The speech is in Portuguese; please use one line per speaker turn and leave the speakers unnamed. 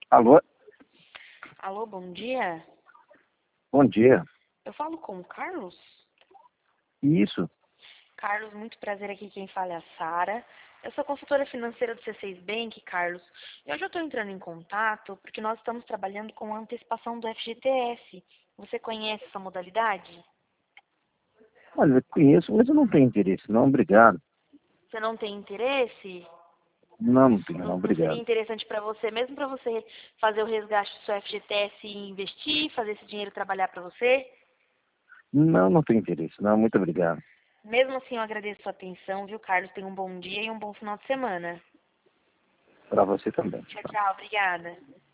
Alô,
Alô, bom dia.
bom dia.
Eu falo com o Carlos?
Isso,
Carlos, muito prazer aqui. Quem fala é a Sara. Eu sou consultora financeira do C6 Bank, Carlos. E hoje eu estou entrando em contato porque nós estamos trabalhando com a antecipação do FGTS. Você conhece essa modalidade?
olha, eu conheço, mas eu não tenho interesse, não, obrigado.
Você não tem interesse?
Não, não tenho, não,
Não seria
obrigado.
interessante para você, mesmo para você fazer o resgate do seu FGTS e investir, fazer esse dinheiro trabalhar para você?
Não, não tenho interesse, não, muito obrigado.
Mesmo assim, eu agradeço a sua atenção, viu, Carlos? Tenha um bom dia e um bom final de semana.
Para você também.
Tchau, tchau. Obrigada.